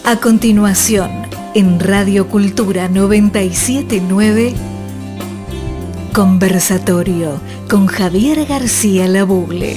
A continuación, en Radio Cultura 979, Conversatorio con Javier García Labugle.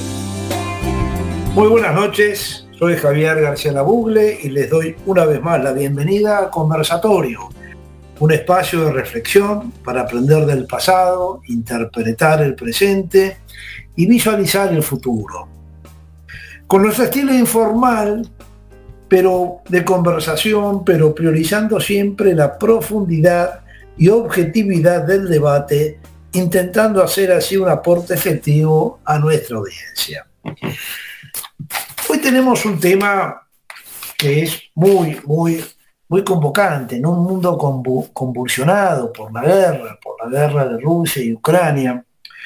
Muy buenas noches, soy Javier García Labugle y les doy una vez más la bienvenida a Conversatorio, un espacio de reflexión para aprender del pasado, interpretar el presente y visualizar el futuro. Con nuestro estilo informal, pero de conversación, pero priorizando siempre la profundidad y objetividad del debate, intentando hacer así un aporte efectivo a nuestra audiencia. Hoy tenemos un tema que es muy convocante, en un mundo convulsionado por la guerra de Rusia y Ucrania,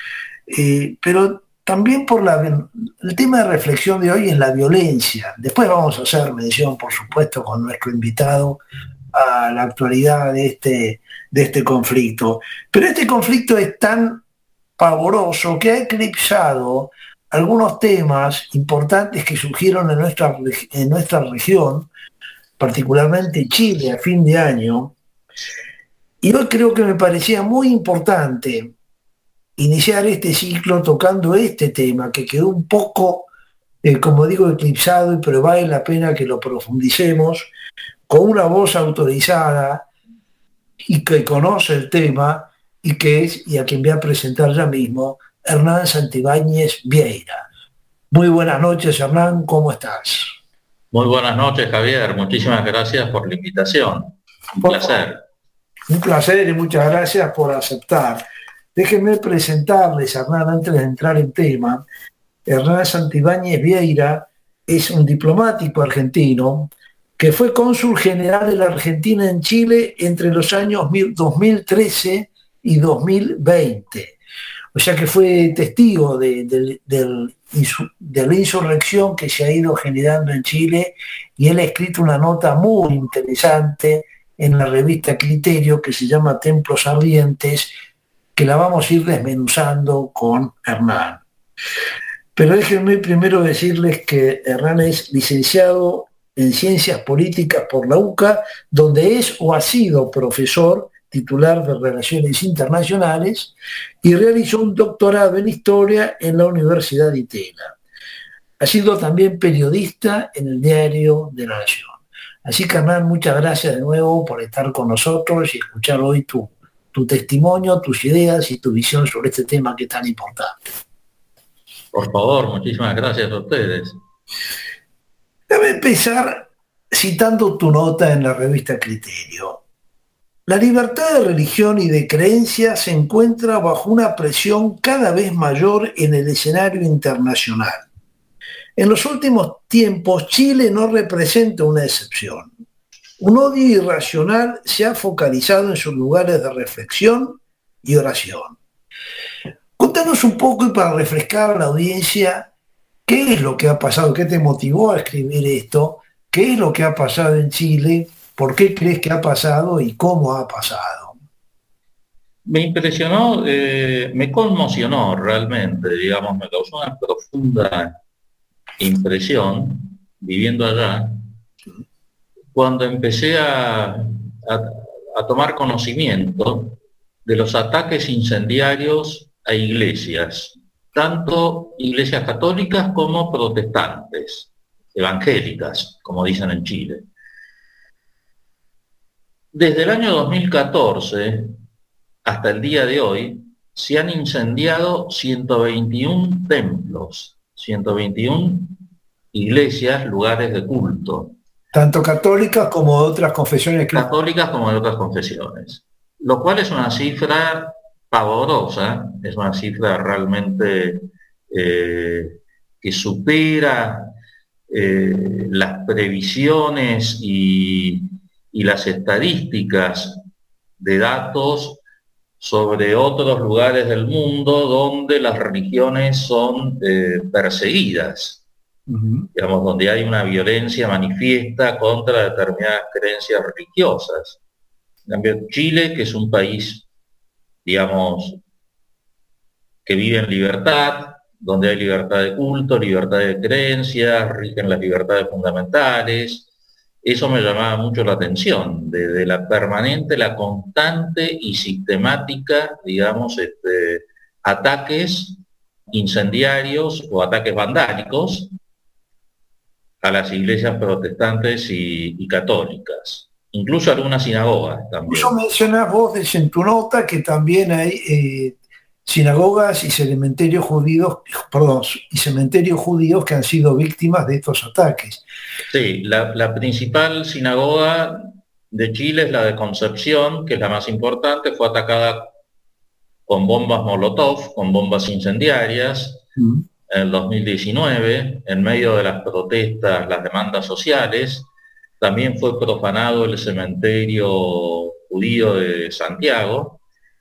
pero también por el tema de reflexión de hoy es la violencia. Después vamos a hacer mención, por supuesto, con nuestro invitado a la actualidad de este conflicto. Pero este conflicto es tan pavoroso que ha eclipsado algunos temas importantes que surgieron en nuestra región, particularmente Chile, a fin de año. Y hoy creo que me parecía muy importante iniciar este ciclo tocando este tema que quedó un poco, como digo, eclipsado, pero vale la pena que lo profundicemos con una voz autorizada y que conoce el tema y que es, y a quien voy a presentar ya mismo, Hernán Santibáñez Vieira. Muy buenas noches, Hernán, ¿cómo estás? Muy buenas noches, Javier. Muchísimas gracias por la invitación. Un placer. Un placer y muchas gracias por aceptar. Déjenme presentarles, Hernán, antes de entrar en tema. Hernán Santibáñez Vieira es un diplomático argentino que fue cónsul general de la Argentina en Chile entre los años 2013 y 2020. O sea que fue testigo de la insurrección que se ha ido generando en Chile, y él ha escrito una nota muy interesante en la revista Criterio que se llama Templos Ardientes, que la vamos a ir desmenuzando con Hernán. Pero déjenme primero decirles que Hernán es licenciado en Ciencias Políticas por la UCA, donde es o ha sido profesor titular de Relaciones Internacionales, y realizó un doctorado en Historia en la Universidad de Itela. Ha sido también periodista en el Diario de la Nación. Así que, Hernán, muchas gracias de nuevo por estar con nosotros y escuchar hoy tu testimonio, tus ideas y tu visión sobre este tema que es tan importante. Por favor, muchísimas gracias a ustedes. Déjame empezar citando tu nota en la revista Criterio. La libertad de religión y de creencia se encuentra bajo una presión cada vez mayor en el escenario internacional. En los últimos tiempos, Chile no representa una excepción. Un odio irracional se ha focalizado en sus lugares de reflexión y oración. Contanos un poco, y para refrescar a la audiencia, ¿qué es lo que ha pasado? ¿Qué te motivó a escribir esto? ¿Qué es lo que ha pasado en Chile? ¿Por qué crees que ha pasado y cómo ha pasado? Me impresionó, me conmocionó realmente, digamos, me causó una profunda impresión viviendo allá, cuando empecé a tomar conocimiento de los ataques incendiarios a iglesias, tanto iglesias católicas como protestantes, evangélicas, como dicen en Chile. Desde el año 2014 hasta el día de hoy se han incendiado 121 templos, 121 iglesias, lugares de culto. Tanto católicas como de otras confesiones. Católicas como de otras confesiones. Lo cual es una cifra pavorosa, es una cifra realmente que supera las previsiones y las estadísticas de datos sobre otros lugares del mundo donde las religiones son perseguidas. Digamos, donde hay una violencia manifiesta contra determinadas creencias religiosas. En cambio, Chile, que es un país, digamos, que vive en libertad, donde hay libertad de culto, libertad de creencias, rigen las libertades fundamentales, eso me llamaba mucho la atención, de la permanente, la constante y sistemática, digamos, ataques incendiarios o ataques vandálicos a las iglesias protestantes y católicas, incluso algunas sinagogas también. Eso mencionás vos en tu nota que también hay sinagogas y cementerios judíos, que han sido víctimas de estos ataques. Sí, la principal sinagoga de Chile es la de Concepción, que es la más importante, fue atacada con bombas Molotov, con bombas incendiarias, en el 2019, en medio de las protestas, las demandas sociales. También fue profanado el cementerio judío de Santiago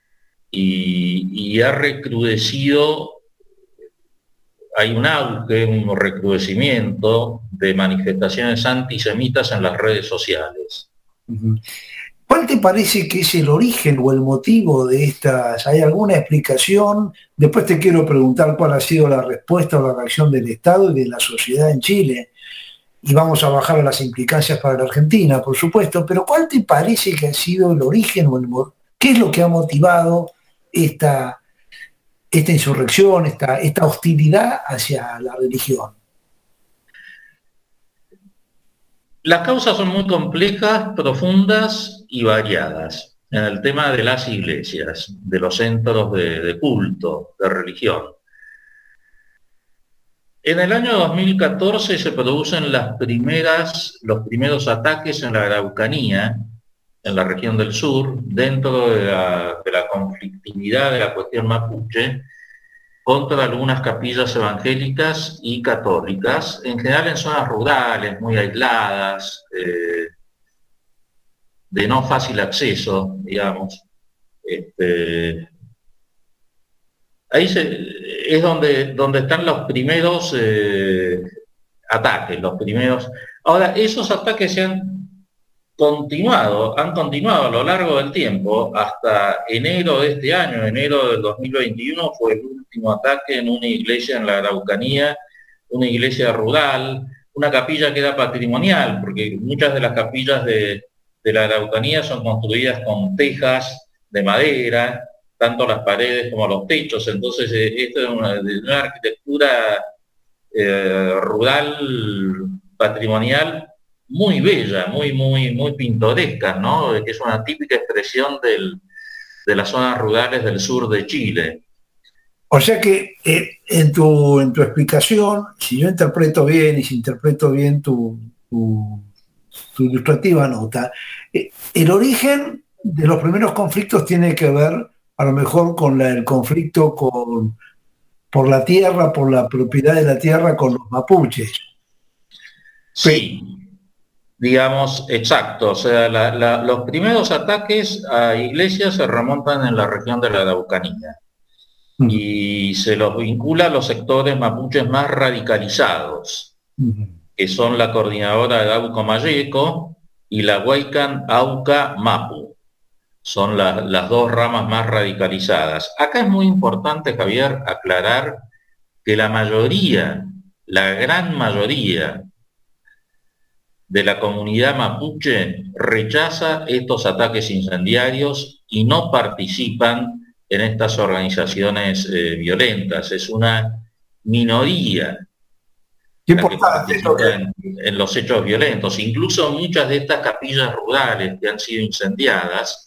y ha recrudecido, hay un auge, un recrudecimiento de manifestaciones antisemitas en las redes sociales. ¿Cuál te parece que es el origen o el motivo de estas? ¿Hay alguna explicación? Después te quiero preguntar cuál ha sido la respuesta o la reacción del Estado y de la sociedad en Chile. Y vamos a bajar a las implicancias para la Argentina, por supuesto. Pero ¿cuál te parece que ha sido el origen o qué es lo que ha motivado esta insurrección, esta hostilidad hacia la religión? Las causas son muy complejas, profundas y variadas en el tema de las iglesias, de los centros de culto, de religión. En el año 2014 se producen los primeros ataques en la Araucanía, en la región del sur, dentro de la conflictividad de la cuestión mapuche, contra algunas capillas evangélicas y católicas, en general en zonas rurales, muy aisladas, de no fácil acceso, digamos. Ahí es donde están los primeros ataques, los primeros. Ahora, esos ataques han continuado a lo largo del tiempo, hasta enero de este año, enero del 2021, fue el último ataque en una iglesia en la Araucanía, una iglesia rural, una capilla que era patrimonial, porque muchas de las capillas de la Araucanía son construidas con tejas de madera, tanto las paredes como los techos, entonces esto es una arquitectura rural patrimonial muy bella, muy pintoresca, ¿no? Que es una típica expresión de las zonas rurales del sur de Chile. O sea que en tu explicación, si yo interpreto bien y si interpreto bien tu ilustrativa nota, el origen de los primeros conflictos tiene que ver a lo mejor con el conflicto por la tierra, por la propiedad de la tierra con los mapuches. Sí, digamos, exacto. O sea, los primeros ataques a iglesias se remontan en la región de la Araucanía y se los vincula a los sectores mapuches más radicalizados, que son la Coordinadora de Auco Mayeco y la Huaycan Auca Mapu. Son las dos ramas más radicalizadas. Acá es muy importante, Javier, aclarar que la gran mayoría de la comunidad mapuche rechaza estos ataques incendiarios y no participan en estas organizaciones violentas. Es una minoría que participa en los hechos violentos. Incluso muchas de estas capillas rurales que han sido incendiadas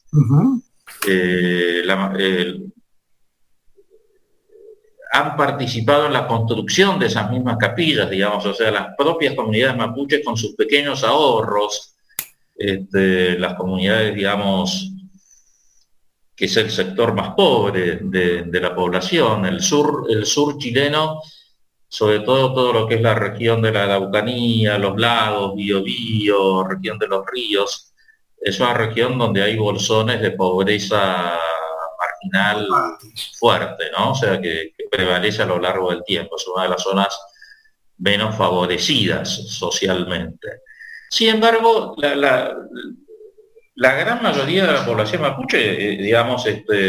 han participado en la construcción de esas mismas capillas, digamos, o sea, las propias comunidades mapuches con sus pequeños ahorros, las comunidades, digamos, que es el sector más pobre de la población, el sur chileno, sobre todo lo que es la región de la Araucanía, los lagos, Biobío, región de los ríos, es una región donde hay bolsones de pobreza marginal fuerte, ¿no? O sea, que prevalece a lo largo del tiempo. Es una de las zonas menos favorecidas socialmente. Sin embargo, la gran mayoría de la población mapuche, digamos,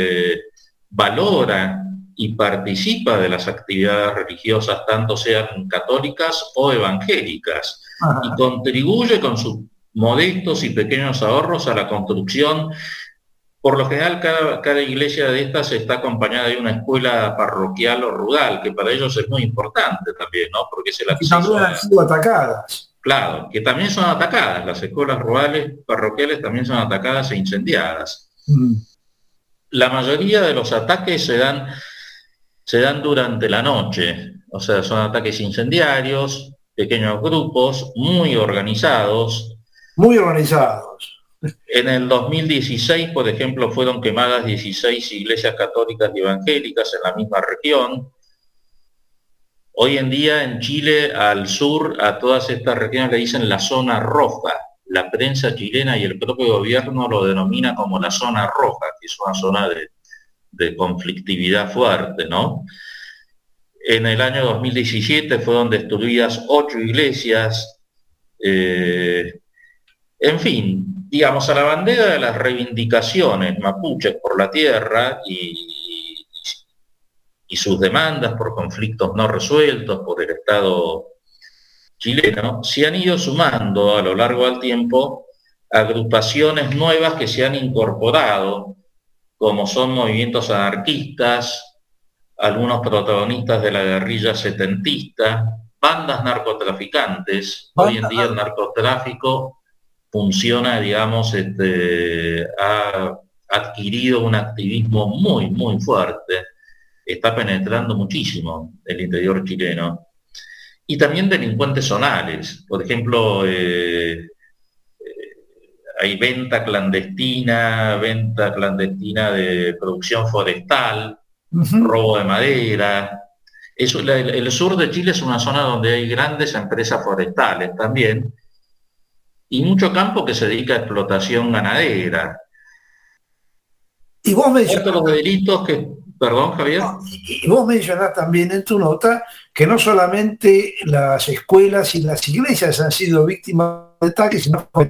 valora y participa de las actividades religiosas, tanto sean católicas o evangélicas, y contribuye con su modestos y pequeños ahorros a la construcción. Por lo general, cada iglesia de estas está acompañada de una escuela parroquial o rural, que para ellos es muy importante también, ¿no? Porque es el Y acceso también han sido atacadas. Claro, que también son atacadas, las escuelas rurales parroquiales también son atacadas e incendiadas. La mayoría de los ataques se dan durante la noche, o sea, son ataques incendiarios, pequeños grupos, muy organizados. Muy organizados. En el 2016, por ejemplo, fueron quemadas 16 iglesias católicas y evangélicas en la misma región. Hoy en día en Chile, al sur, a todas estas regiones le dicen la zona roja. La prensa chilena y el propio gobierno lo denomina como la zona roja, que es una zona de conflictividad fuerte, ¿no? En el año 2017 fueron destruidas 8 iglesias. En fin, digamos, a la bandera de las reivindicaciones mapuches por la tierra y sus demandas por conflictos no resueltos por el Estado chileno, se han ido sumando a lo largo del tiempo agrupaciones nuevas que se han incorporado, como son movimientos anarquistas, algunos protagonistas de la guerrilla setentista, bandas narcotraficantes. Hoy en día el narcotráfico funciona, digamos, ha adquirido un activismo muy, muy fuerte, está penetrando muchísimo el interior chileno. Y también delincuentes zonales, por ejemplo, hay venta clandestina de producción forestal, robo de madera. El sur de Chile es una zona donde hay grandes empresas forestales también, y mucho campo que se dedica a explotación ganadera. Y vos mencionás los delitos que... Perdón, Javier. Y vos mencionás también en tu nota que no solamente las escuelas y las iglesias han sido víctimas de ataques,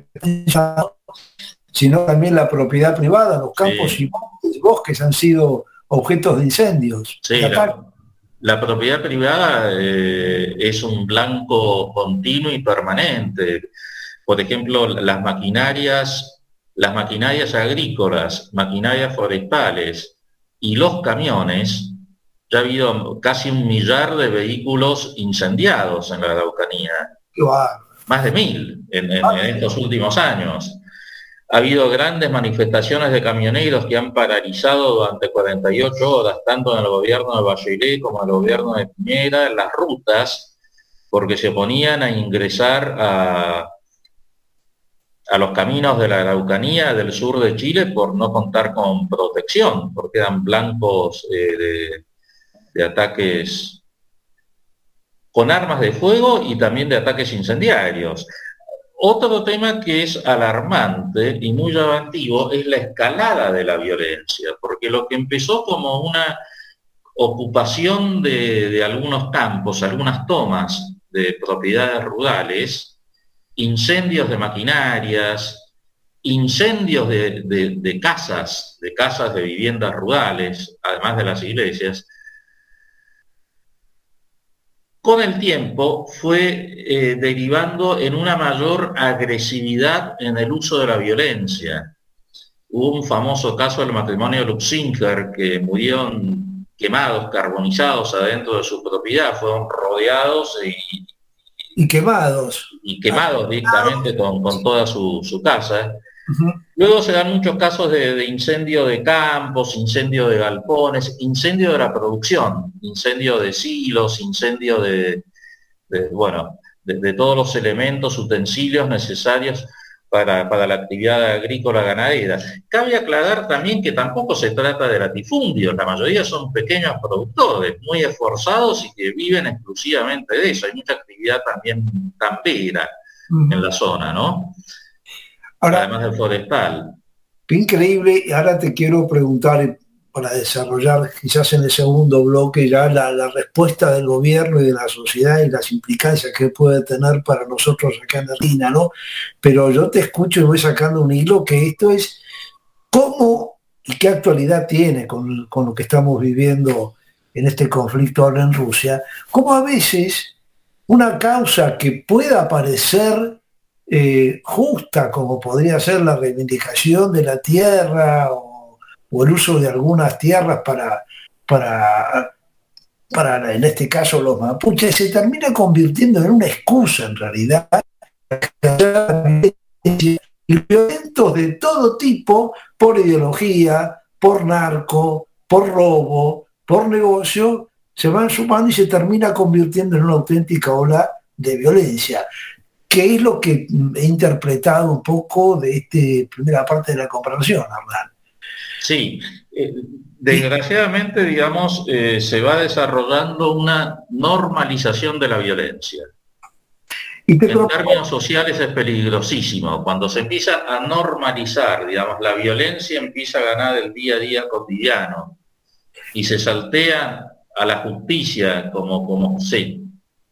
sino también la propiedad privada, los campos y bosques han sido objetos de incendios. Sí, la propiedad privada es un blanco continuo y permanente. Por ejemplo, las maquinarias agrícolas, maquinarias forestales y los camiones, ya ha habido casi 1 millar de vehículos incendiados en la Araucanía. Más de 1000 en estos últimos años. Ha habido grandes manifestaciones de camioneros que han paralizado durante 48 horas, tanto en el gobierno de Bachelet como en el gobierno de Piñera, en las rutas, porque se oponían a ingresar a los caminos de la Araucanía del sur de Chile por no contar con protección, porque eran blancos de ataques con armas de fuego y también de ataques incendiarios. Otro tema que es alarmante y muy llamativo es la escalada de la violencia, porque lo que empezó como una ocupación de algunos campos, algunas tomas de propiedades rurales, incendios de maquinarias, incendios de casas de viviendas rurales, además de las iglesias, con el tiempo fue derivando en una mayor agresividad en el uso de la violencia. Hubo un famoso caso del matrimonio Luxinger, que murieron quemados, carbonizados adentro de su propiedad, fueron rodeados y quemados directamente con toda su casa. Luego se dan muchos casos de incendio de campos, incendio de galpones, incendio de la producción, incendio de silos, incendio de todos los elementos, utensilios necesarios para la actividad agrícola ganadera. Cabe aclarar también que tampoco se trata de latifundios, la mayoría son pequeños productores, muy esforzados y que viven exclusivamente de eso. Hay mucha actividad también campera en la zona, ¿no? Ahora, además del forestal. Qué increíble, y ahora te quiero preguntar, para desarrollar quizás en el segundo bloque ya la respuesta del gobierno y de la sociedad y las implicancias que puede tener para nosotros acá en Argentina, ¿no? Pero yo te escucho y voy sacando un hilo que esto es cómo y qué actualidad tiene con lo que estamos viviendo en este conflicto ahora en Rusia, cómo a veces una causa que pueda parecer justa como podría ser la reivindicación de la tierra o el uso de algunas tierras para, para, en este caso, los mapuches, se termina convirtiendo en una excusa en realidad, y violentos de todo tipo por ideología, por narco, por robo, por negocio, se van sumando y se termina convirtiendo en una auténtica ola de violencia, que es lo que he interpretado un poco de esta primera parte de la comparación, Hernán. Sí, desgraciadamente, digamos, se va desarrollando una normalización de la violencia. En términos sociales es peligrosísimo. Cuando se empieza a normalizar, digamos, la violencia empieza a ganar el día a día cotidiano y se saltea a la justicia como sí.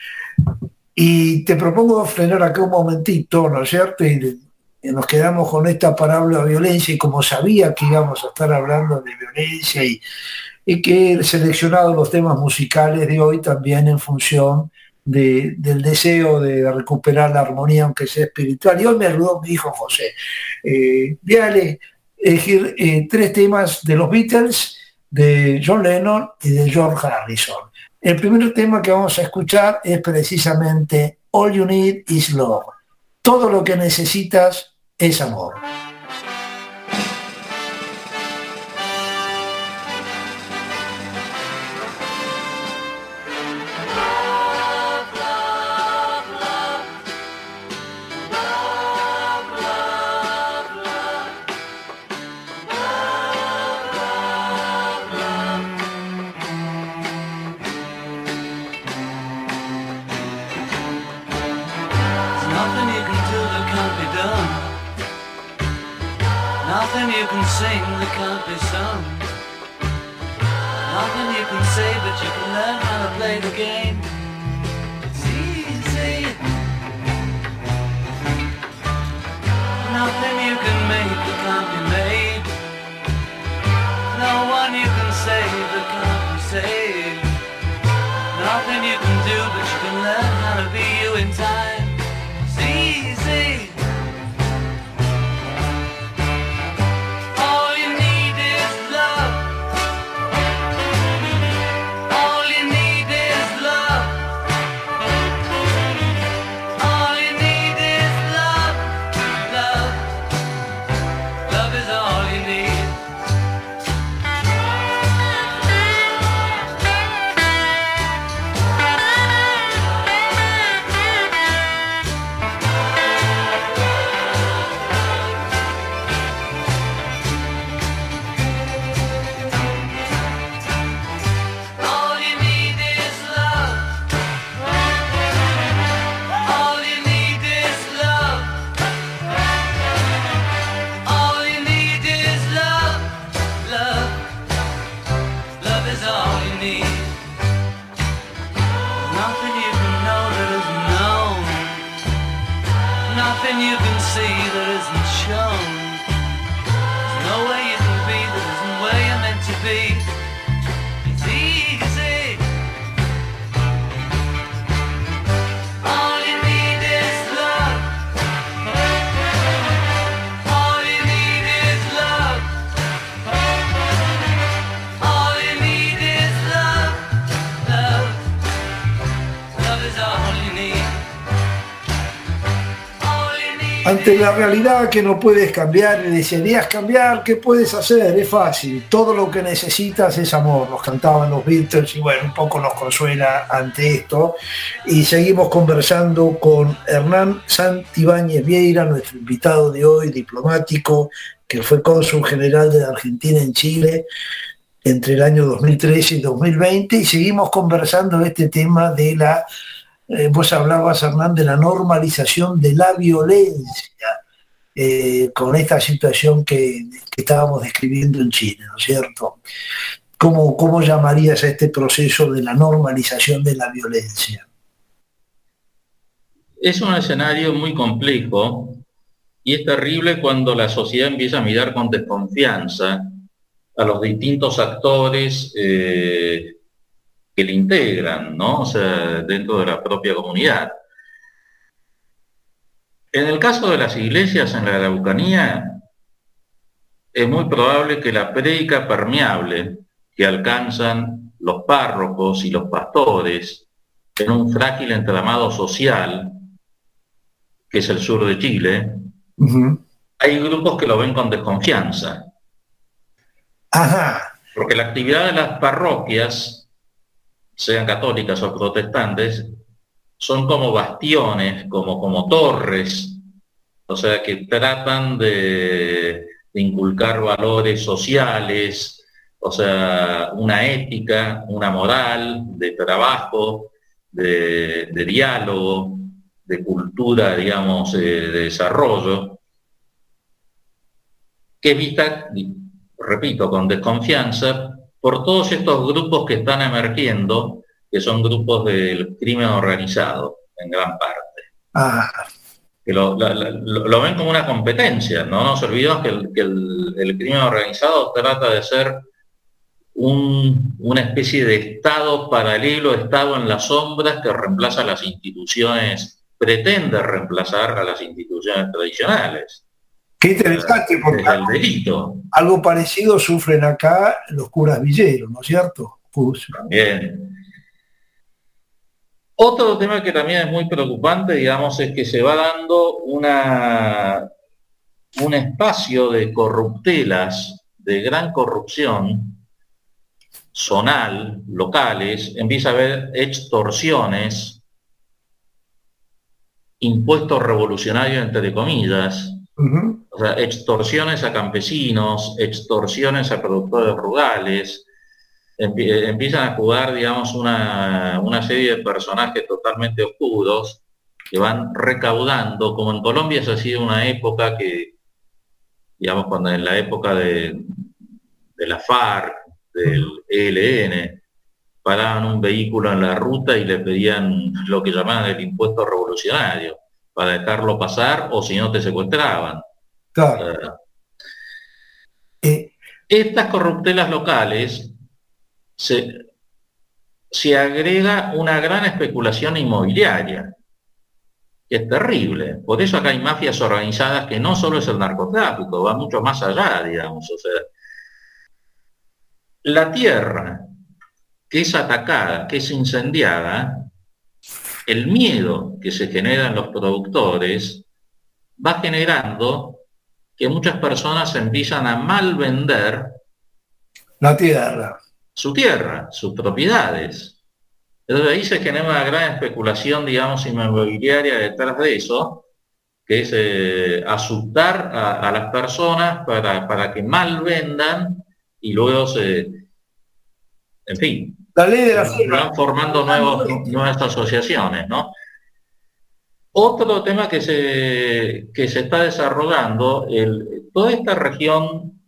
Y te propongo frenar acá un momentito, ¿no es cierto? Y nos quedamos con esta palabra violencia, y como sabía que íbamos a estar hablando de violencia y que he seleccionado los temas musicales de hoy también en función del deseo de recuperar la armonía, aunque sea espiritual. Y hoy me ayudó mi hijo José. Voy a elegir 3 temas de los Beatles, de John Lennon y de George Harrison. El primer tema que vamos a escuchar es precisamente All You Need Is Love. Todo lo que necesitas es amor. Ante la realidad que no puedes cambiar y desearías cambiar, ¿qué puedes hacer? Es fácil, todo lo que necesitas es amor, nos cantaban los Beatles y bueno, un poco nos consuela ante esto. Y seguimos conversando con Hernán Santibáñez Vieira, nuestro invitado de hoy, diplomático, que fue cónsul general de la Argentina en Chile entre el año 2013 y 2020, y seguimos conversando de este tema de la... vos hablabas, Hernán, de la normalización de la violencia con esta situación que estábamos describiendo en Chile, ¿no es cierto? ¿Cómo llamarías a este proceso de la normalización de la violencia? Es un escenario muy complejo y es terrible cuando la sociedad empieza a mirar con desconfianza a los distintos actores que le integran, ¿no? O sea, dentro de la propia comunidad. En el caso de las iglesias en la Araucanía, es muy probable que la prédica permeable que alcanzan los párrocos y los pastores en un frágil entramado social, que es el sur de Chile, hay grupos que lo ven con desconfianza. Ajá. Porque la actividad de las parroquias, sean católicas o protestantes, son como bastiones, como torres, o sea, que tratan de inculcar valores sociales, o sea, una ética, una moral de trabajo, de diálogo, de cultura, digamos, de desarrollo, que es vista, repito, con desconfianza por todos estos grupos que están emergiendo, que son grupos del crimen organizado, en gran parte. Ah. Que lo ven como una competencia, no nos olvidemos que el crimen organizado trata de ser una especie de Estado paralelo, Estado en las sombras que reemplaza a las instituciones, pretende reemplazar a las instituciones tradicionales. Qué interesante, porque el delito. Algo parecido sufren acá los curas villeros, ¿no es cierto? También. Otro tema que también es muy preocupante, digamos, es que se va dando un espacio de corruptelas, de gran corrupción zonal, locales, empieza a haber extorsiones, impuestos revolucionarios entre comillas, o sea, extorsiones a campesinos, extorsiones a productores rurales, empiezan a jugar, digamos, una serie de personajes totalmente oscuros que van recaudando, como en Colombia se ha sido una época que, digamos, cuando en la época de la FARC, del ELN, paraban un vehículo en la ruta y le pedían lo que llamaban el impuesto revolucionario, para dejarlo pasar o si no te secuestraban. Claro. Estas corruptelas locales se agrega una gran especulación inmobiliaria, que es terrible. Por eso acá hay mafias organizadas que no solo es el narcotráfico, va mucho más allá, digamos. O sea, la tierra que es atacada, que es incendiada, el miedo que se genera en los productores va generando que muchas personas empiezan a mal vender la tierra, su tierra, sus propiedades. Entonces ahí se genera una gran especulación, digamos, inmobiliaria detrás de eso, que es asustar a las personas para que mal vendan y luego en fin, la ley de la se van formando nuevas asociaciones, ¿no? Otro tema que se está desarrollando, toda esta región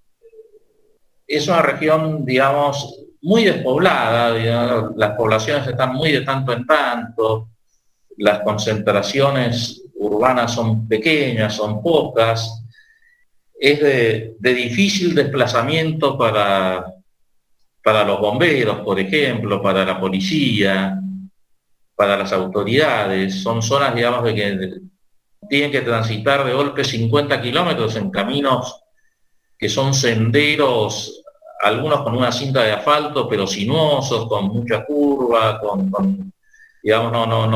es una región, digamos, muy despoblada, digamos, las poblaciones están muy de tanto en tanto, las concentraciones urbanas son pequeñas, son pocas, es de difícil desplazamiento para los bomberos, por ejemplo, para la policía, para las autoridades. Son zonas, digamos, de que tienen que transitar de golpe 50 kilómetros en caminos que son senderos, algunos con una cinta de asfalto, pero sinuosos, con mucha curva, digamos,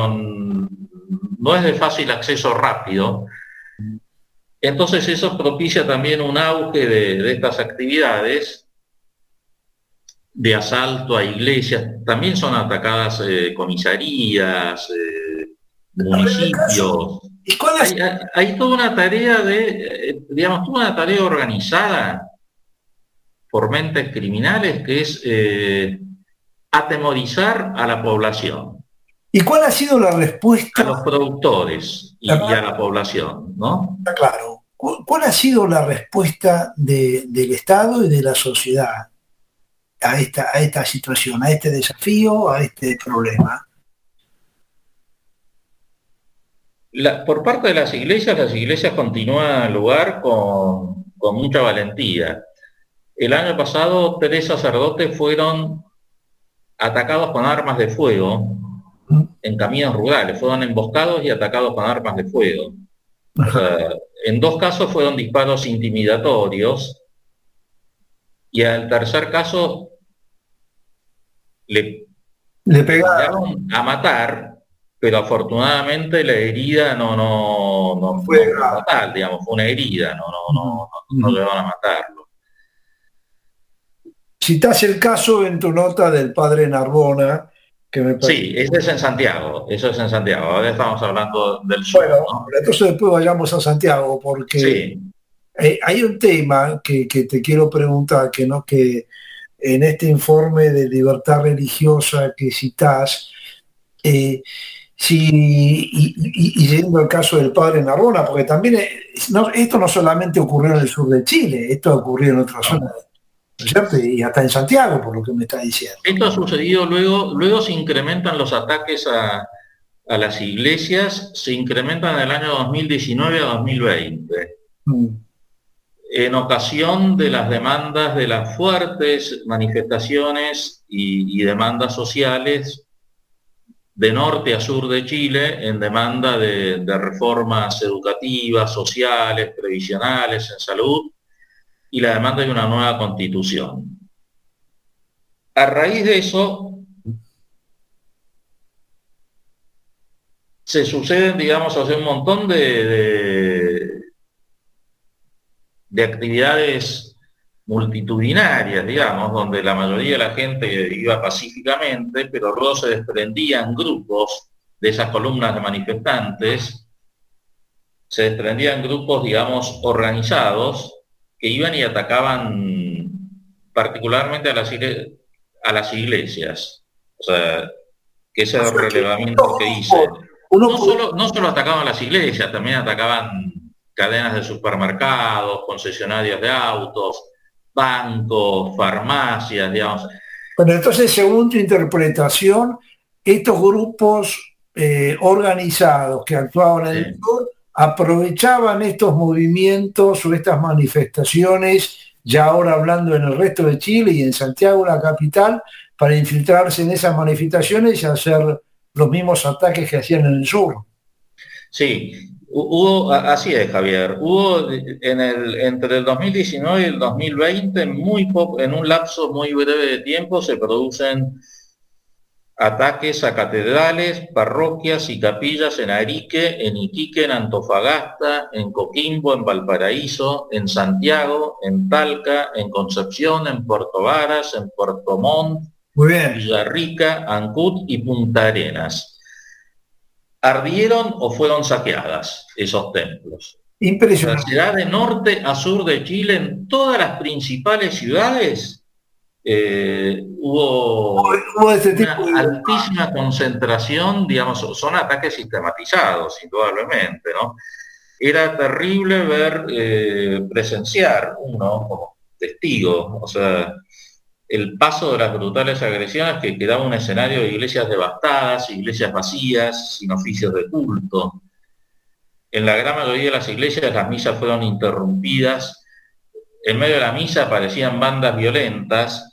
no es de fácil acceso rápido. Entonces eso propicia también un auge de estas actividades de asalto a iglesias. También son atacadas comisarías, municipios. Hay toda una tarea digamos, toda una tarea organizada por mentes criminales que es atemorizar a la población. ¿Y cuál ha sido la respuesta? A los productores y a la población, ¿no? Está claro. ¿Cuál ha sido la respuesta del Estado y de la sociedad a esta situación, a este desafío, a este problema? Por parte de las iglesias continúan al lugar con mucha valentía. El año pasado 3 sacerdotes fueron atacados con armas de fuego en caminos rurales, fueron emboscados y atacados con armas de fuego. O sea, en 2 casos fueron disparos intimidatorios y al tercer caso le Le pegaron, tiraron a matar, pero afortunadamente la herida fue no fue grave. fatal, digamos, fue una herida, Ujú, no ujú. llegaron a matarlo. Citás el caso en tu nota del padre Narbona, que me parece. Sí, ese es en Santiago, eso es en Santiago, ahora estamos hablando del sur, Bueno, ¿no? entonces después vayamos a Santiago, porque Sí, hay un tema que te quiero preguntar, que no que en este informe de libertad religiosa que citás, si, y yendo al caso del padre Narbona, porque también esto no solamente ocurrió en el sur de Chile, esto ha ocurrido en otras zonas, no. ¿no es cierto? Y hasta en Santiago, por lo que me está diciendo. Esto ha sucedido luego se incrementan los ataques a las iglesias, se incrementan del año 2019 a 2020. Mm. En ocasión de las demandas de las fuertes manifestaciones y demandas sociales de norte a sur de Chile en demanda de reformas educativas, sociales, previsionales, en salud y la demanda de una nueva constitución. A raíz de eso se suceden, digamos, hace un montón de actividades multitudinarias, digamos, donde la mayoría de la gente iba pacíficamente, pero luego se desprendían grupos de esas columnas de manifestantes, se desprendían grupos, digamos, organizados, que iban y atacaban particularmente a las iglesias. O sea, que ese O sea que relevamiento estos que hice. grupos, uno podría. No solo atacaban las iglesias, también atacaban cadenas de supermercados, concesionarios de autos, bancos, farmacias, digamos. Bueno, entonces, según tu interpretación, estos grupos organizados que actuaban en el Sí. sur aprovechaban estos movimientos o estas manifestaciones, ya ahora hablando en el resto de Chile y en Santiago, la capital, para infiltrarse en esas manifestaciones y hacer los mismos ataques que hacían en el sur. Sí, hubo, así es, Javier, hubo entre el 2019 y el 2020, en un lapso muy breve de tiempo, se producen ataques a catedrales, parroquias y capillas en Arique, en Iquique, en Antofagasta, en Coquimbo, en Valparaíso, en Santiago, en Talca, en Concepción, en Puerto Varas, en Puerto Montt, Muy bien. Villarrica, Ancud y Punta Arenas. Ardieron o fueron saqueadas esos templos. O sea, Impresionante. se da de norte a sur de Chile en todas las principales ciudades. Hubo Hubo este tipo una de. altísima concentración, digamos, son ataques sistematizados, indudablemente, ¿no? Era terrible presenciar uno como testigo, o sea, el paso de las brutales agresiones que quedaba un escenario de iglesias devastadas, iglesias vacías, sin oficios de culto. En la gran mayoría de las iglesias las misas fueron interrumpidas. En medio de la misa aparecían bandas violentas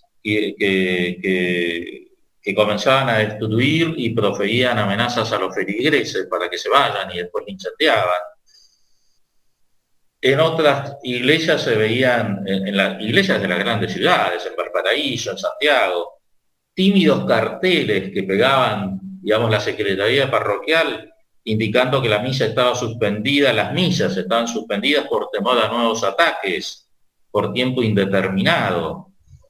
que comenzaban a destruir y proferían amenazas a los feligreses para que se vayan y después incendiaban. En otras iglesias se veían, en las iglesias de las grandes ciudades, en Valparaíso, en Santiago, tímidos carteles que pegaban, digamos, la secretaría parroquial, indicando que la misa estaba suspendida, las misas estaban suspendidas por temor a nuevos ataques, por tiempo indeterminado.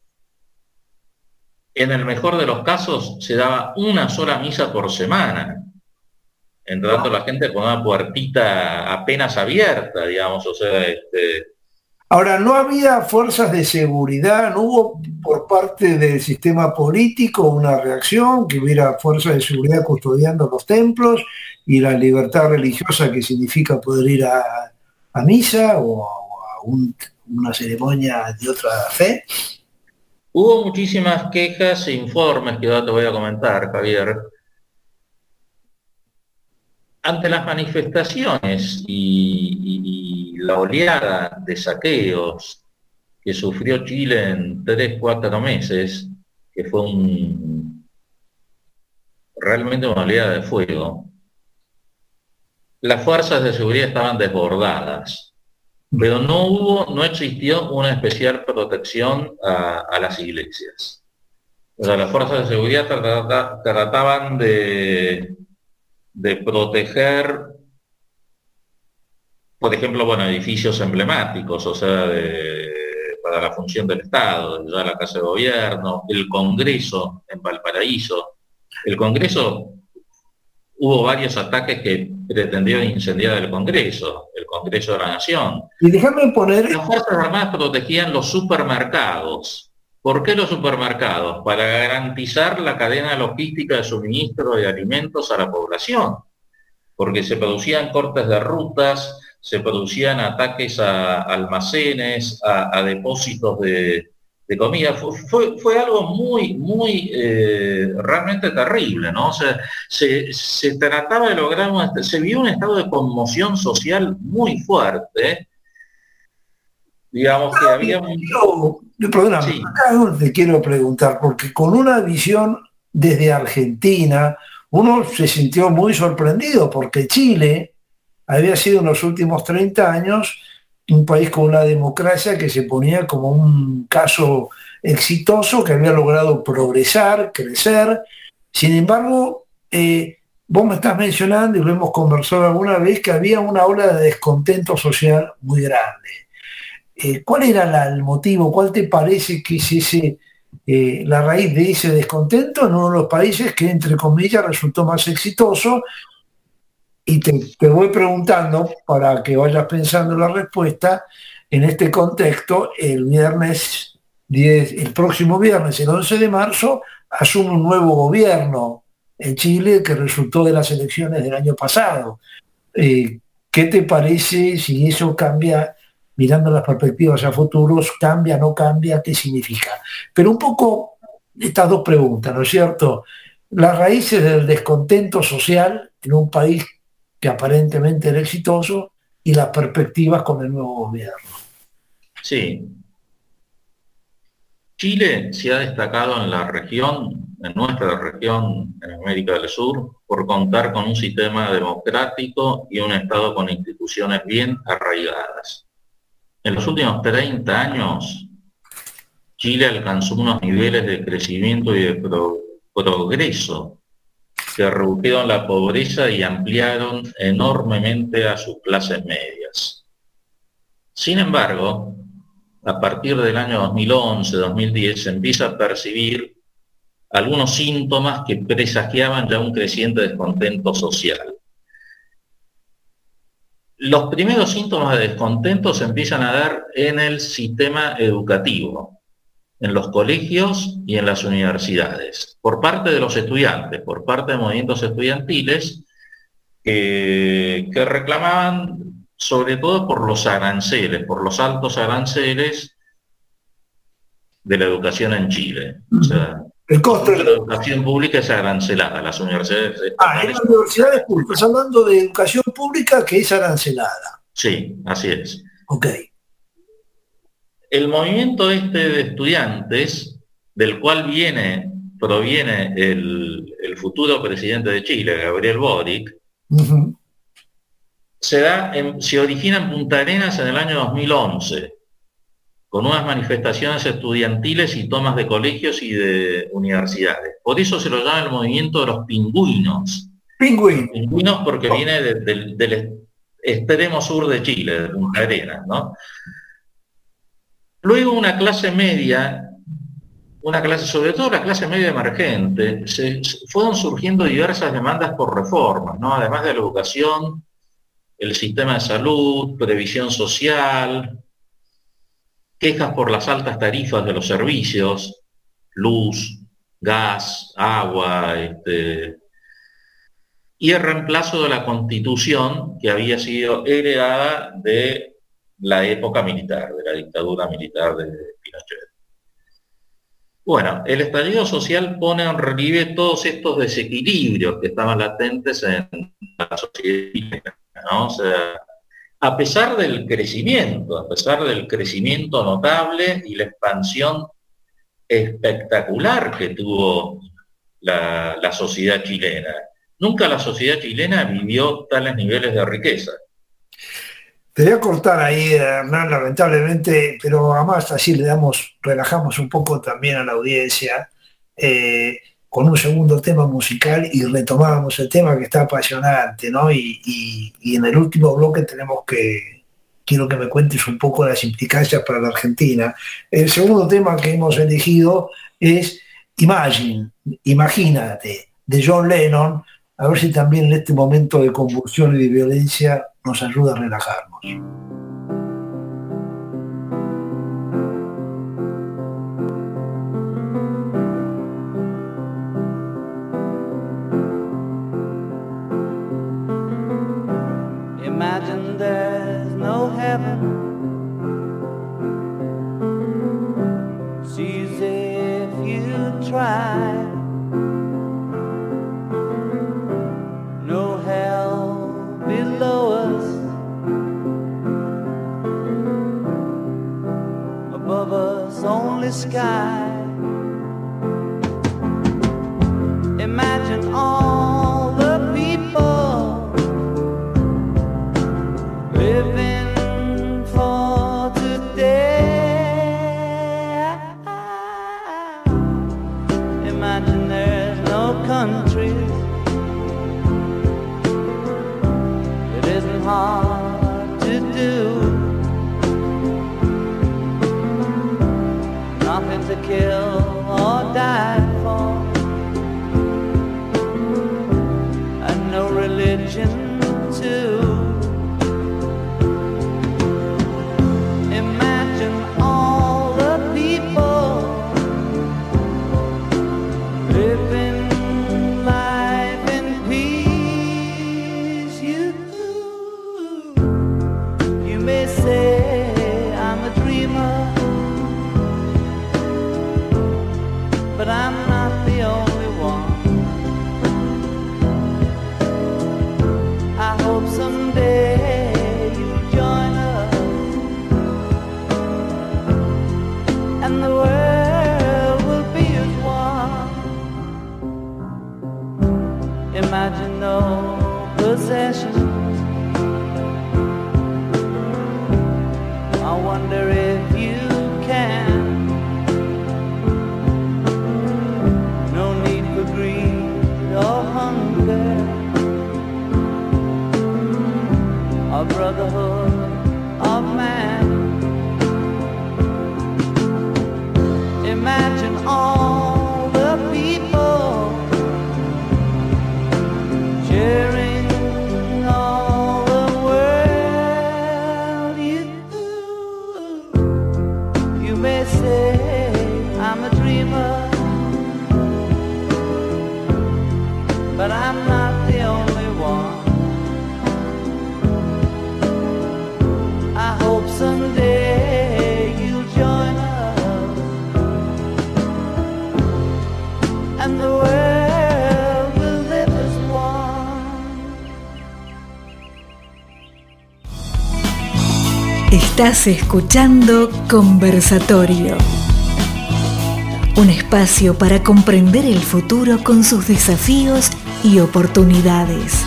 En el mejor de los casos se daba una sola misa por semana, entrando la gente con una puertita apenas abierta, digamos, o sea, Ahora, no había fuerzas de seguridad, no hubo por parte del sistema político una reacción, que hubiera fuerzas de seguridad custodiando los templos y la libertad religiosa que significa poder ir a misa o a una ceremonia de otra fe. hubo muchísimas quejas e informes que ahora te voy a comentar, Javier. Ante las manifestaciones y la oleada de saqueos que sufrió Chile en 3, 4 meses, que fue realmente una oleada de fuego, las fuerzas de seguridad estaban desbordadas, pero no existió una especial protección a las iglesias. O sea, las fuerzas de seguridad trataban de proteger, por ejemplo, bueno, edificios emblemáticos, o sea, para la función del Estado, ya la Casa de Gobierno, el Congreso en Valparaíso. El Congreso, hubo varios ataques que pretendieron incendiar el Congreso de la Nación. Y déjame poner... Las Fuerzas Armadas protegían los supermercados. ¿Por qué los supermercados? Para garantizar la cadena logística de suministro de alimentos a la población, porque se producían cortes de rutas, se producían ataques a almacenes, a depósitos de comida. Fue algo muy realmente terrible, ¿no? O sea, se trataba de lograr, se vio un estado de conmoción social muy fuerte, digamos que había... Perdóname, sí. acá te quiero preguntar, porque con una visión desde Argentina, uno se sintió muy sorprendido, porque Chile había sido en los últimos 30 años un país con una democracia que se ponía como un caso exitoso, que había logrado progresar, crecer. Sin embargo, vos me estás mencionando, y lo hemos conversado alguna vez, que había una ola de descontento social muy grande. ¿Cuál era el motivo? ¿Cuál te parece que es la raíz de ese descontento en uno de los países que, entre comillas, resultó más exitoso? Y te voy preguntando, para que vayas pensando la respuesta, en este contexto, el próximo viernes, el 11 de marzo, asume un nuevo gobierno en Chile que resultó de las elecciones del año pasado. ¿Qué te parece si eso cambia, mirando las perspectivas a futuros, cambia, no cambia, qué significa? Pero un poco estas dos preguntas, ¿no es cierto? Las raíces del descontento social en un país que aparentemente era exitoso y las perspectivas con el nuevo gobierno. Sí. Chile se ha destacado en la región, en nuestra región, en América del Sur, por contar con un sistema democrático y un Estado con instituciones bien arraigadas. En los últimos 30 años, Chile alcanzó unos niveles de crecimiento y de progreso que redujeron la pobreza y ampliaron enormemente a sus clases medias. Sin embargo, a partir del año 2011-2010 se empieza a percibir algunos síntomas que presagiaban ya un creciente descontento social. Los primeros síntomas de descontento se empiezan a dar en el sistema educativo, en los colegios y en las universidades, por parte de los estudiantes, por parte de movimientos estudiantiles que reclamaban sobre todo por los aranceles, por los altos aranceles de la educación en Chile. O sea, el costo de la educación pública es arancelada, las universidades... en las universidades públicas, estás hablando de educación pública que es arancelada. Sí, así es. Ok. El movimiento de estudiantes, del cual proviene el futuro presidente de Chile, Gabriel Boric, se origina en Punta Arenas en el año 2011, con unas manifestaciones estudiantiles y tomas de colegios y de universidades. Por eso se lo llama el movimiento de los pingüinos. Pingüinos porque viene del extremo sur de Chile, de Punta Arenas, ¿no? Luego una clase media, sobre todo la clase media emergente, fueron surgiendo diversas demandas por reformas, ¿no? Además de la educación, el sistema de salud, previsión social, quejas por las altas tarifas de los servicios, luz, gas, agua, y el reemplazo de la Constitución que había sido heredada de la época militar, de la dictadura militar de Pinochet. Bueno, el estallido social pone en relieve todos estos desequilibrios que estaban latentes en la sociedad, ¿no? O sea, a pesar del crecimiento notable y la expansión espectacular que tuvo la sociedad chilena, Nunca la sociedad chilena vivió tales niveles de riqueza. Te voy a cortar ahí, Hernán, lamentablemente, pero además así relajamos un poco también a la audiencia con un segundo tema musical y retomamos el tema que está apasionante, ¿no? Y en el último bloque quiero que me cuentes un poco las implicancias para la Argentina. El segundo tema que hemos elegido es Imagine, Imagínate, de John Lennon, a ver si también en este momento de convulsión y de violencia nos ayuda a relajarnos. Imagine there's no heaven. It's easy if you try. No hell below us. Above us only sky. Imagine all the people living for today. Imagine there's no countries. It isn't hard to do. Nothing to kill or die for, and no religion too. Imagine all the people living life in peace. You may say I'm a dreamer, but I'm not the only one. I hope someday you'll join us, and the world will be as one. Imagine no possessions. I wonder if you can. No need for greed or hunger, or brotherhood of man. Imagine all the people sharing all the world. You may say I'm a dreamer, but I'm not the only one. I hope someday you'll join us, and the world will live as one. Estás escuchando Conversatorio, un espacio para comprender el futuro con sus desafíos y oportunidades.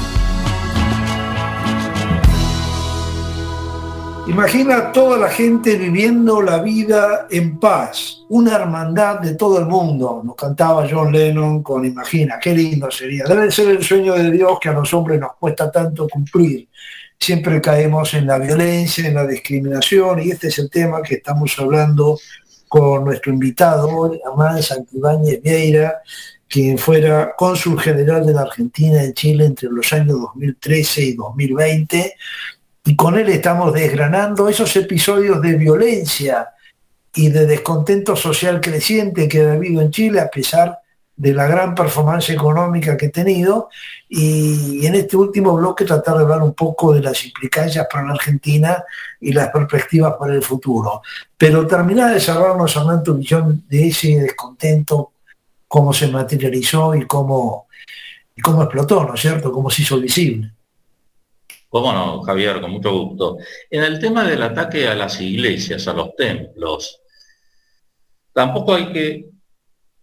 Imagina toda la gente viviendo la vida en paz, una hermandad de todo el mundo. Nos cantaba John Lennon con Imagina, qué lindo sería. Debe ser el sueño de Dios que a los hombres nos cuesta tanto cumplir. Siempre caemos en la violencia, en la discriminación, y este es el tema que estamos hablando con nuestro invitado hoy, Hernán Santibáñez Vieira, quien fuera cónsul general de la Argentina en Chile entre los años 2013 y 2020. Y con él estamos desgranando esos episodios de violencia y de descontento social creciente que ha habido en Chile a pesar de la gran performance económica que ha tenido, y en este último bloque tratar de hablar un poco de las implicancias para la Argentina y las perspectivas para el futuro. Pero terminar de cerrarnos, Hernán, tu visión de ese descontento, cómo se materializó y cómo explotó, ¿no es cierto?, cómo se hizo visible. Cómo no, Javier, con mucho gusto. En el tema del ataque a las iglesias, a los templos, tampoco hay que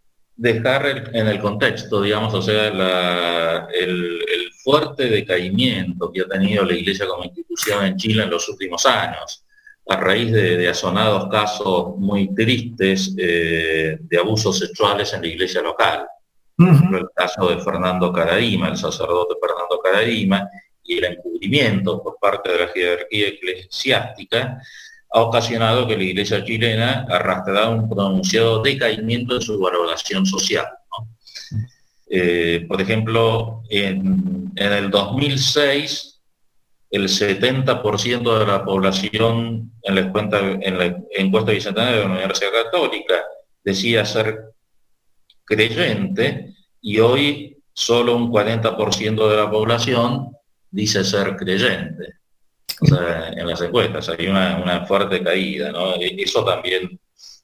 dejar en el contexto, digamos, o sea, el fuerte decaimiento que ha tenido la Iglesia como institución en Chile en los últimos años, a raíz de asonados casos muy tristes de abusos sexuales en la Iglesia local. Por ejemplo, el caso de Fernando Caradima, el sacerdote Fernando Caradima, y el encubrimiento por parte de la jerarquía eclesiástica, ha ocasionado que la Iglesia chilena arrastrara un pronunciado decaimiento en su valoración social, ¿no? Por ejemplo, en el 2006, el 70% de la población en la encuesta bicentenaria de la Universidad Católica decía ser creyente, y hoy solo un 40% de la población dice ser creyente. O sea, en las encuestas hay una fuerte caída, ¿no? Eso también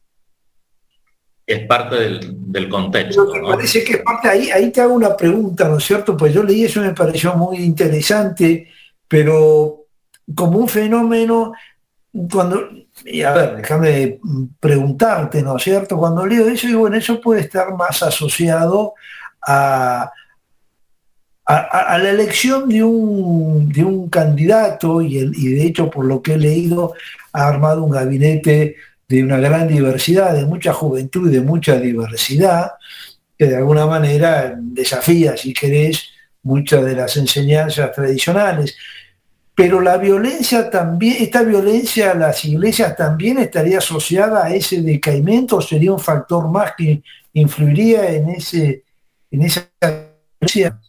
es parte del contexto, Me ¿no? parece que es parte, ahí te hago una pregunta, ¿no es cierto? Pues yo leí eso y me pareció muy interesante, pero como un fenómeno, y a ver, déjame preguntarte, ¿no es cierto? Cuando leo eso, digo, bueno, eso puede estar más asociado a, a la elección de un candidato, y de hecho, por lo que he leído, ha armado un gabinete de una gran diversidad, de mucha juventud y de mucha diversidad, que de alguna manera desafía, si querés, muchas de las enseñanzas tradicionales. Pero la violencia también, esta violencia a las iglesias también estaría asociada a ese decaimiento, ¿o sería un factor más que influiría en esa violencia?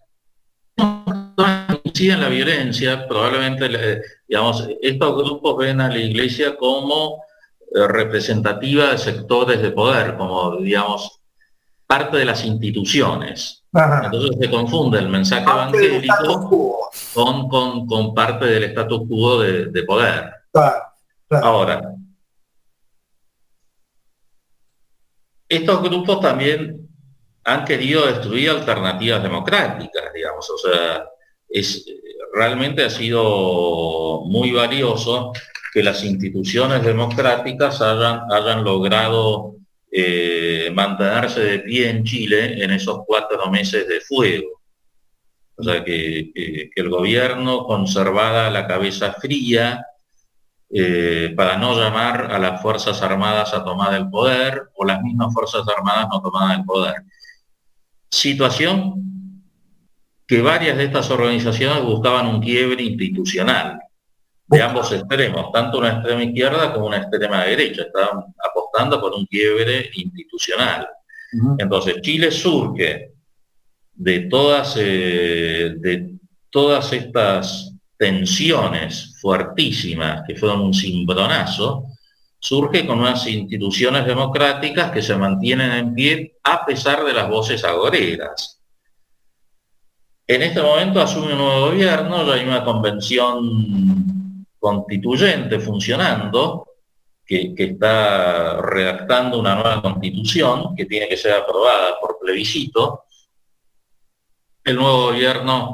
Sí, en la violencia, probablemente, digamos, estos grupos ven a la Iglesia como representativa de sectores de poder, como, digamos, parte de las instituciones. Ajá. Entonces se confunde el mensaje evangélico con parte del status quo de poder. Claro, claro. Ahora, estos grupos también han querido destruir alternativas democráticas, digamos, o sea, realmente ha sido muy valioso que las instituciones democráticas hayan logrado mantenerse de pie en Chile en esos 4 meses de fuego. O sea, que el gobierno conservara la cabeza fría para no llamar a las Fuerzas Armadas a tomar el poder, o las mismas Fuerzas Armadas no tomaban el poder. Situación que varias de estas organizaciones buscaban un quiebre institucional de ambos extremos, tanto una extrema izquierda como una extrema derecha, estaban apostando por un quiebre institucional. Entonces Chile surge de todas estas tensiones fuertísimas que fueron un cimbronazo, surge con unas instituciones democráticas que se mantienen en pie a pesar de las voces agoreras. En este momento asume un nuevo gobierno, ya hay una convención constituyente funcionando, que está redactando una nueva constitución que tiene que ser aprobada por plebiscito. El nuevo gobierno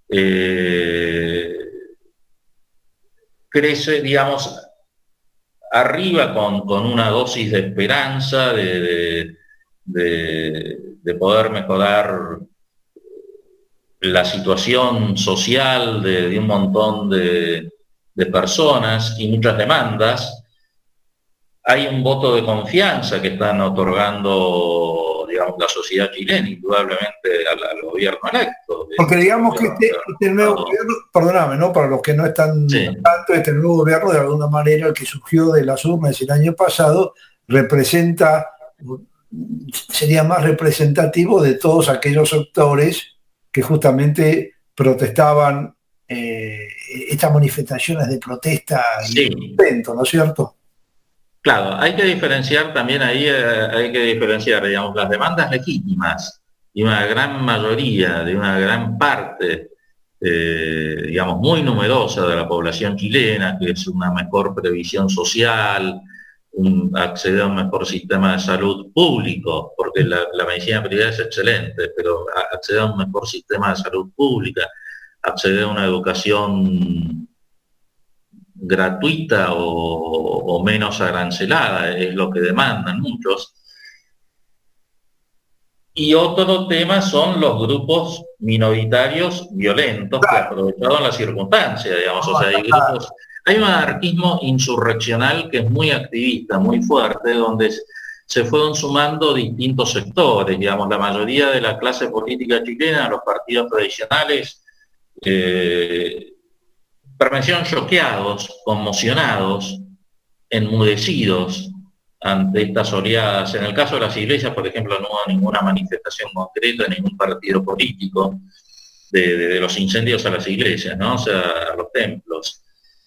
crece, digamos, arriba con una dosis de esperanza de poder mejorar la situación social de un montón de personas y muchas demandas. Hay un voto de confianza que están otorgando, digamos, la sociedad chilena, indudablemente al gobierno electo. Porque digamos que este nuevo gobierno, perdóname, ¿no? Para los que no están tanto, este nuevo gobierno, de alguna manera, el que surgió de las urnas el año pasado, sería más representativo de todos aquellos sectores que justamente protestaban estas manifestaciones de protesta y intento, ¿no es cierto? Claro, hay que diferenciar también ahí, digamos, las demandas legítimas y una gran mayoría, de una gran parte, digamos, muy numerosa de la población chilena, que es una mejor previsión social, acceder a un mejor sistema de salud público, porque la medicina privada es excelente, pero acceder a un mejor sistema de salud pública, acceder a una educación gratuita o menos arancelada, es lo que demandan muchos. Y otro tema son los grupos minoritarios violentos que aprovecharon la circunstancia, digamos, o sea, hay un anarquismo insurreccional que es muy activista, muy fuerte, donde se fueron sumando distintos sectores, digamos, la mayoría de la clase política chilena, los partidos tradicionales, permanecieron choqueados, conmocionados, enmudecidos ante estas oleadas. En el caso de las iglesias, por ejemplo, no hubo ninguna manifestación concreta, ningún partido político de los incendios a las iglesias, ¿no? O sea, a los templos.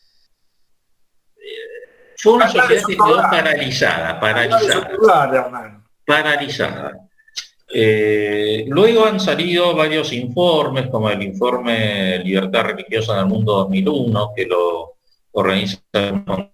Fue una sociedad que quedó paralizada. Luego han salido varios informes, como el informe Libertad Religiosa en el Mundo 2001, que lo organiza la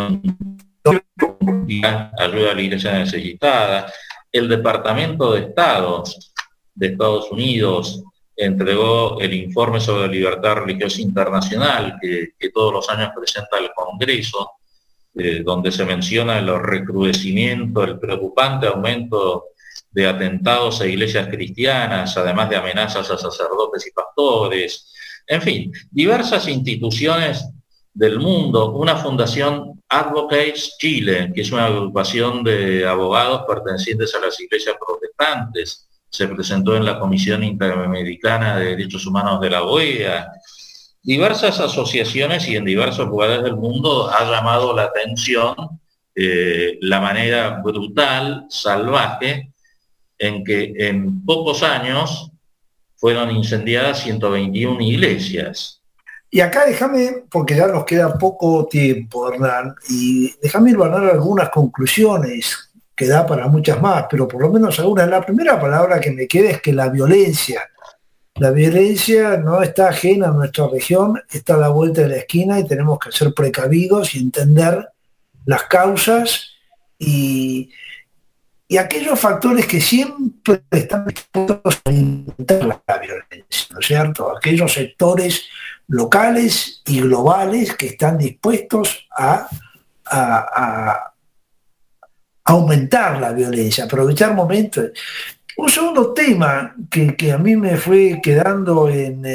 Ayuda a la Iglesia Necesitada. El Departamento de Estado de Estados Unidos entregó el informe sobre libertad religiosa internacional que todos los años presenta al Congreso, donde se menciona el recrudecimiento, el preocupante aumento de atentados a iglesias cristianas, además de amenazas a sacerdotes y pastores, en fin, diversas instituciones del mundo, una fundación Advocates Chile, que es una agrupación de abogados pertenecientes a las iglesias protestantes, se presentó en la Comisión Interamericana de Derechos Humanos de la OEA, diversas asociaciones y en diversos lugares del mundo ha llamado la atención la manera brutal, salvaje, en que en pocos años fueron incendiadas 121 iglesias. Y acá déjame, porque ya nos queda poco tiempo, Hernán, y déjame irvanar algunas conclusiones que da para muchas más, pero por lo menos algunas. La primera palabra que me queda es que la violencia no está ajena a nuestra región, está a la vuelta de la esquina y tenemos que ser precavidos y entender las causas y aquellos factores que siempre están dispuestos a alimentar la violencia, ¿no es cierto? Aquellos sectores locales y globales que están dispuestos a aumentar la violencia, aprovechar momentos. Un segundo tema que a mí me fue quedando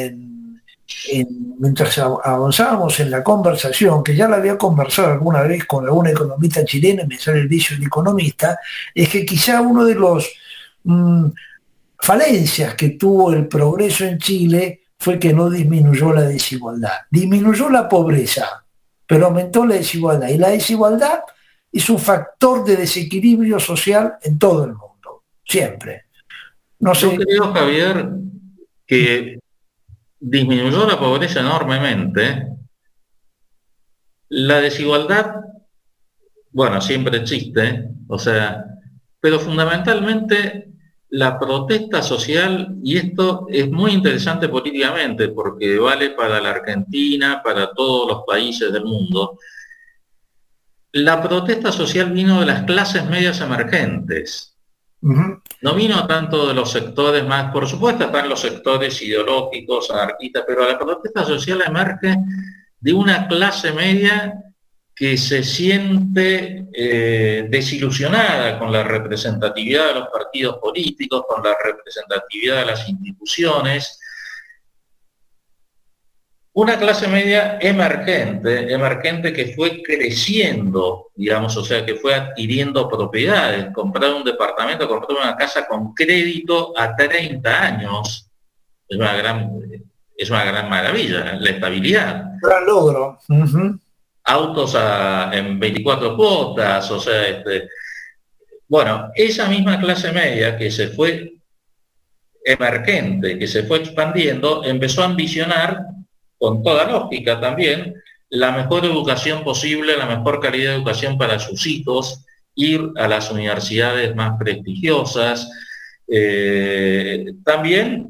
mientras avanzábamos en la conversación, que ya la había conversado alguna vez con alguna economista chilena, me sale el vicio del economista, es que quizá uno de los falencias que tuvo el progreso en Chile fue que no disminuyó la desigualdad. Disminuyó la pobreza, pero aumentó la desigualdad. Y la desigualdad es un factor de desequilibrio social en todo el mundo, siempre. No sé. Yo creo, Javier, que disminuyó la pobreza enormemente. La desigualdad, bueno, siempre existe, o sea, pero fundamentalmente la protesta social, y esto es muy interesante políticamente porque vale para la Argentina, para todos los países del mundo, la protesta social vino de las clases medias emergentes. No vino tanto de los sectores más, por supuesto están los sectores ideológicos, anarquistas, pero la protesta social emerge de una clase media que se siente desilusionada con la representatividad de los partidos políticos, con la representatividad de las instituciones. Una clase media emergente que fue creciendo, digamos, o sea, que fue adquiriendo propiedades, comprar un departamento, comprar una casa con crédito a 30 años, es una gran maravilla, la estabilidad. Gran logro. Autos en 24 cuotas, o sea, bueno, esa misma clase media que se fue emergente, que se fue expandiendo, empezó a ambicionar, con toda lógica también, la mejor educación posible, la mejor calidad de educación para sus hijos, ir a las universidades más prestigiosas, también.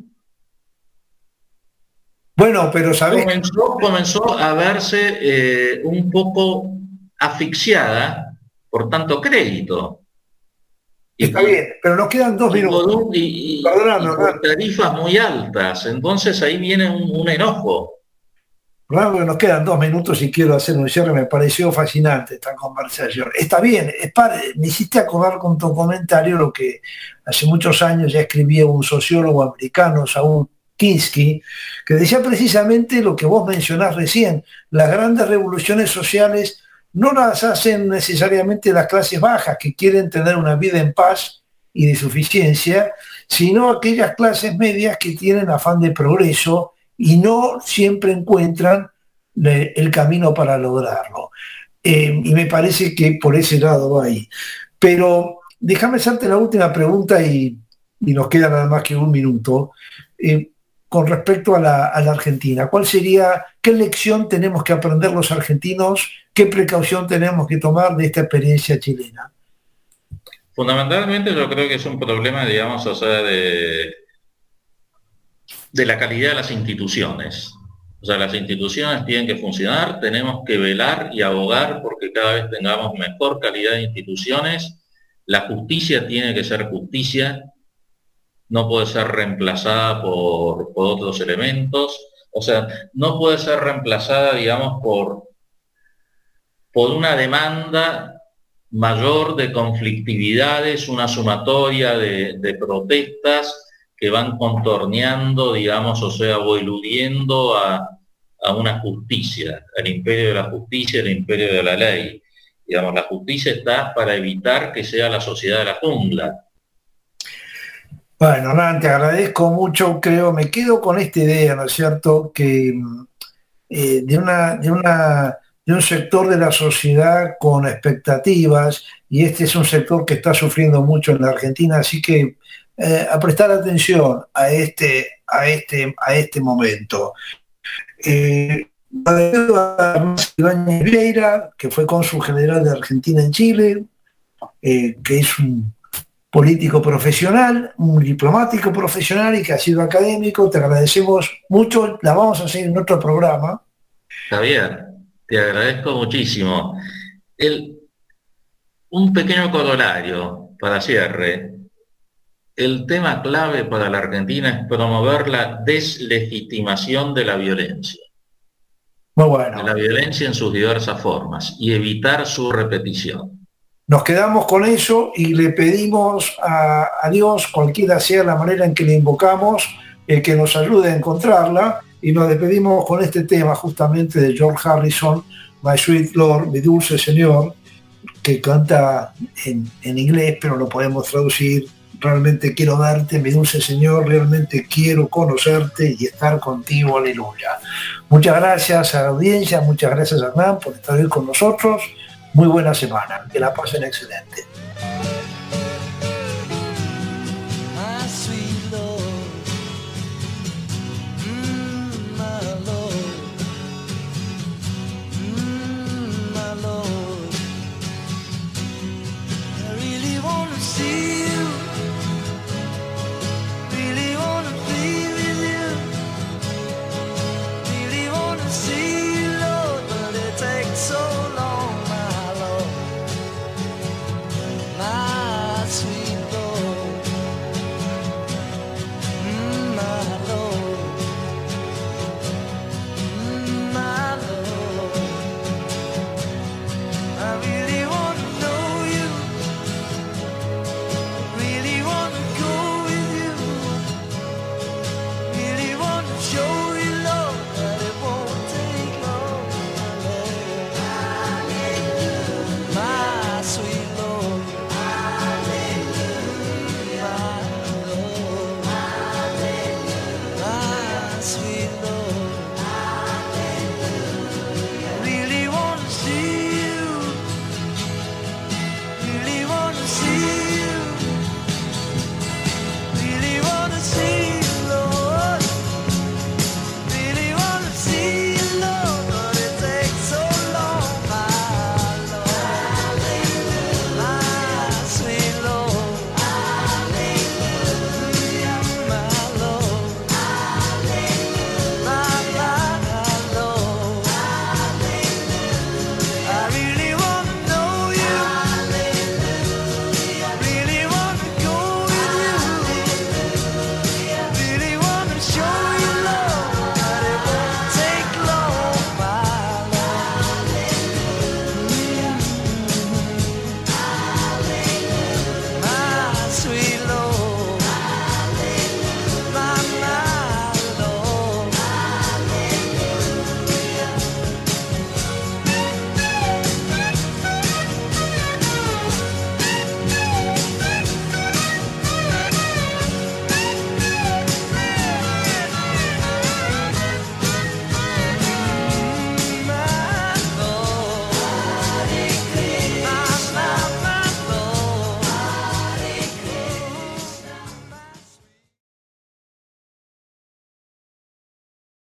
Bueno, pero ¿sabes? Comenzó a verse un poco asfixiada por tanto crédito. Está bien, pero nos quedan 2 minutos. Y por tarifas muy altas. Entonces ahí viene un enojo. Claro que nos quedan 2 minutos y quiero hacer un cierre. Me pareció fascinante esta conversación. Está bien, me hiciste acordar con tu comentario lo que hace muchos años ya escribía un sociólogo americano, Saul Kinski, que decía precisamente lo que vos mencionás recién: las grandes revoluciones sociales no las hacen necesariamente las clases bajas que quieren tener una vida en paz y de suficiencia, sino aquellas clases medias que tienen afán de progreso y no siempre encuentran el camino para lograrlo. Y me parece que por ese lado va ahí. Pero déjame hacerte la última pregunta y nos queda nada más que 1 minuto. Con respecto a la Argentina, qué lección tenemos que aprender los argentinos, qué precaución tenemos que tomar de esta experiencia chilena? Fundamentalmente yo creo que es un problema, digamos, o sea, de la calidad de las instituciones. O sea, las instituciones tienen que funcionar, tenemos que velar y abogar porque cada vez tengamos mejor calidad de instituciones. La justicia tiene que ser justicia, no puede ser reemplazada por otros elementos. O sea, no puede ser reemplazada, digamos, por una demanda mayor de conflictividades, una sumatoria de protestas que van contorneando, digamos, o sea, o eludiendo a una justicia, al imperio de la justicia, el imperio de la ley. Digamos, la justicia está para evitar que sea la sociedad de la jungla. Bueno, Hernán, te agradezco mucho, me quedo con esta idea, ¿no es cierto?, que de un sector de la sociedad con expectativas, y este es un sector que está sufriendo mucho en la Argentina, así que a prestar atención a este momento. A Ibáñez Vieira, que fue cónsul general de Argentina en Chile, que es un político profesional, un diplomático profesional y que ha sido académico. Te agradecemos mucho, la vamos a hacer en otro programa. Javier, te agradezco muchísimo. Un pequeño corolario para cierre. El tema clave para la Argentina es promover la deslegitimación de la violencia. Muy bueno. De la violencia en sus diversas formas y evitar su repetición. Nos quedamos con eso y le pedimos a Dios, cualquiera sea la manera en que le invocamos, que nos ayude a encontrarla, y nos despedimos con este tema justamente de George Harrison, My Sweet Lord, mi dulce Señor, que canta en inglés, pero lo podemos traducir: realmente quiero verte, mi dulce Señor, realmente quiero conocerte y estar contigo, aleluya. Muchas gracias a la audiencia, muchas gracias, Hernán, por estar hoy con nosotros. Muy buena semana, que la pasen excelente. Have you